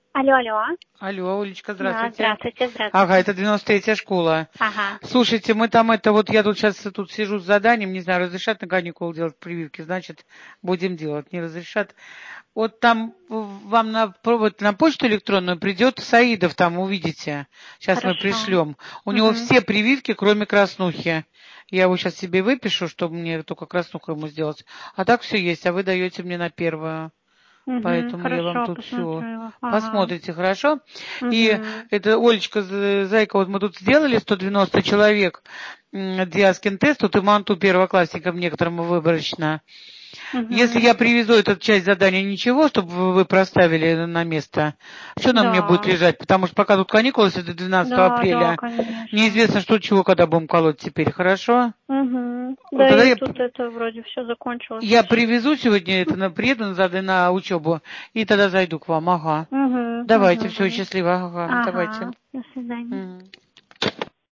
Алло, алло. Алло, Олечка, Да, здравствуйте. здравствуйте. Ага, это 93-я школа. Ага. Слушайте, я тут сейчас сижу с заданием, не знаю, разрешат на каникулы делать прививки, значит, будем делать. Не разрешат. Вот там вам на почту электронную придет Саидов, там увидите. Сейчас мы Хорошо. пришлем. У него все прививки, кроме краснухи. Я его сейчас себе выпишу, чтобы мне только краснуху ему сделать. А так все есть, а вы даете мне на первую. Поэтому я вам Хорошо, тут все посмотрю. Ага. посмотрите, хорошо? И Угу. это, Олечка, зайка, вот мы тут сделали 190 человек Диаскин тест, тут и манту первоклассникам некоторым выборочно. Если я привезу эту часть задания, ничего, чтобы вы проставили на место, что на мне будет Да. лежать? Потому что пока тут каникулы до 12 Да, да, апреля, конечно. неизвестно, что чего, когда будем колоть теперь, хорошо? Угу. Вот Да тогда и я тут это вроде все закончилось. я привезу сегодня приеду на учебу, и тогда зайду к вам, ага. Давайте, все, Угу. счастливо, ага, давайте. Ага. До свидания. Мгм.